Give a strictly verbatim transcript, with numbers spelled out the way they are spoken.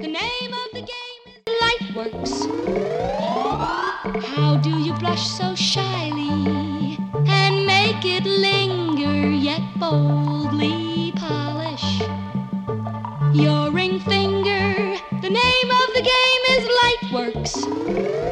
The name of the game is Lightworks. How do you blush so shyly and make it linger, yet boldly polish your ring finger? The name of the game is Lightworks.